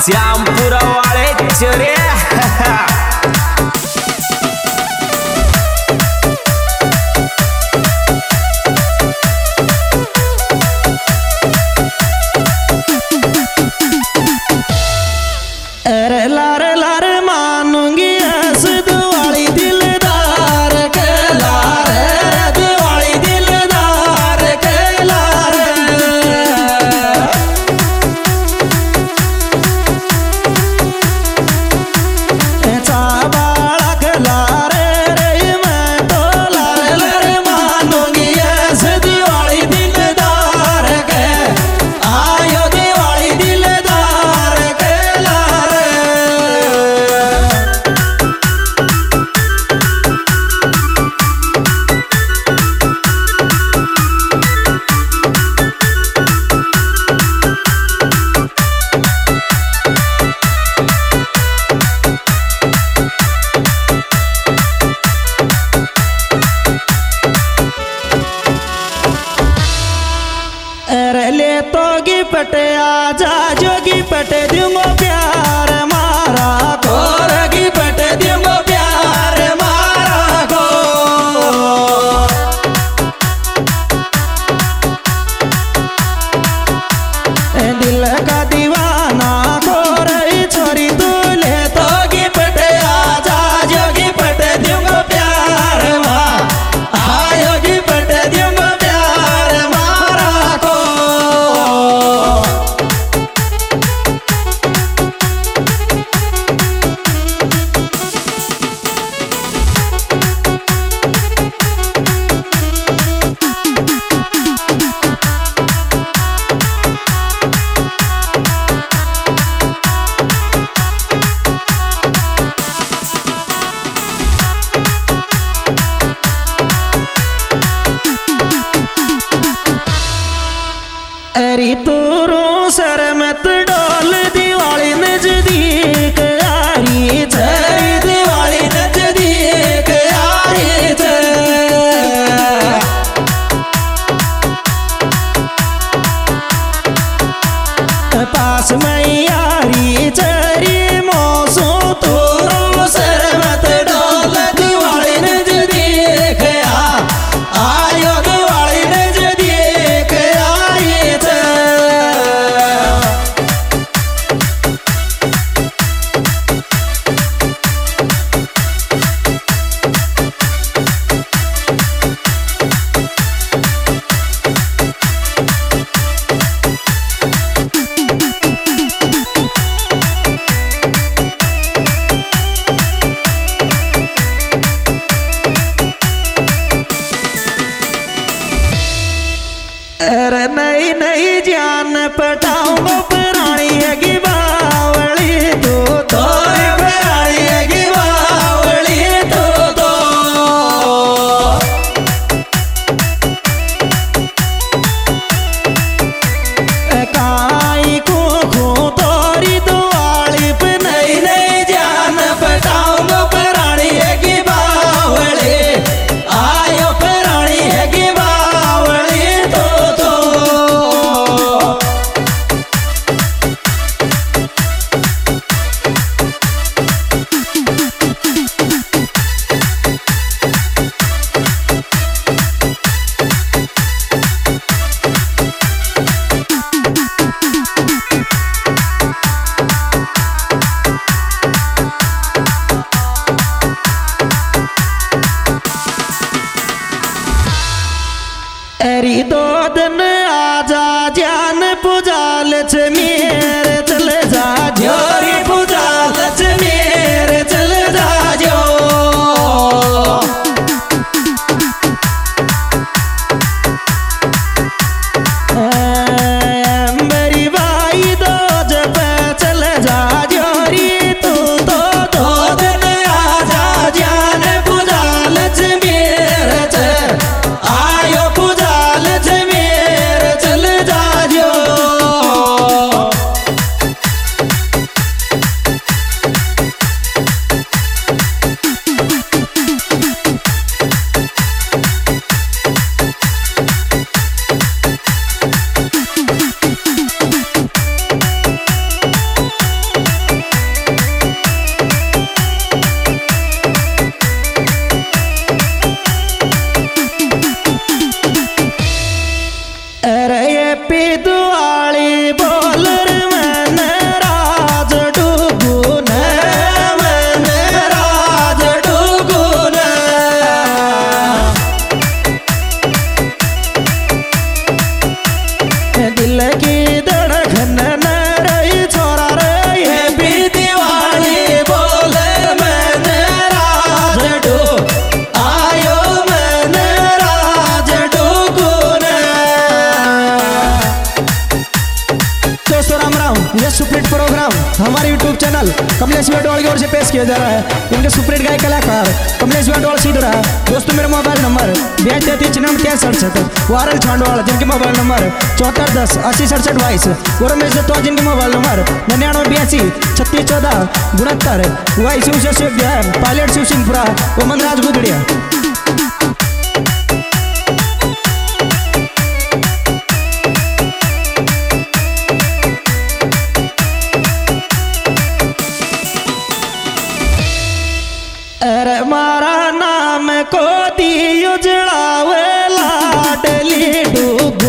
श्यामपुरा वाले चरे पटे आजा जोगी पटे दूंगो प्यार मारा कोरगी पटे दूंगो प्यार मारा को दिल का दीवाना को रही छोरी तू ले तोगी पटे आजा जोगी पटे दूंगो प्यार मारा योगी पटे दूंगो प्यार मारा को अरे तोरो सर मत डोल दिवाली नजदीक आ रही है दिवाली नजदीक आ रही है पास में यारी चरी मौसू तोरो सर मत डोल दिवाली नजदीक आयो दिवाली नजदीक आ रही है। अरे नहीं नहीं जान पटाऊंगो पुरानी है बावली तो पुरानी है बावली तो काई को तोरी दुआली पे नहीं नहीं जान पटाऊंगो पुरानी है बावली आयो पुरानी है बावली तो अरे दो दिन आजा जान पुजाल मेरे चले जा जोरी पुजाल मेरे चले जा जो मेरी भाई दो जब चले जा जोरी तू तो दो दिन आजा जान पुजाल मेरे आयो पुजाल मेरे चैनल कमलेश वेडवाल की ओर से पेश किया जा रहा है। इनके सुपरहिट गायक कलाकार कमलेश वेडवाल सीधड़ा। दोस्तों मेरा मोबाइल नंबर 8233 वारल छांडवाल जिनके मोबाइल नंबर 7410 8067 और रमेश दत्ता जिनके मोबाइल नंबर 9982 3614 69 वाई शिव से पायलट शिव सिंहपुरा और मनराज गुदड़िया। अरे मारा नाम को दी उजड़ावे लाडली डूब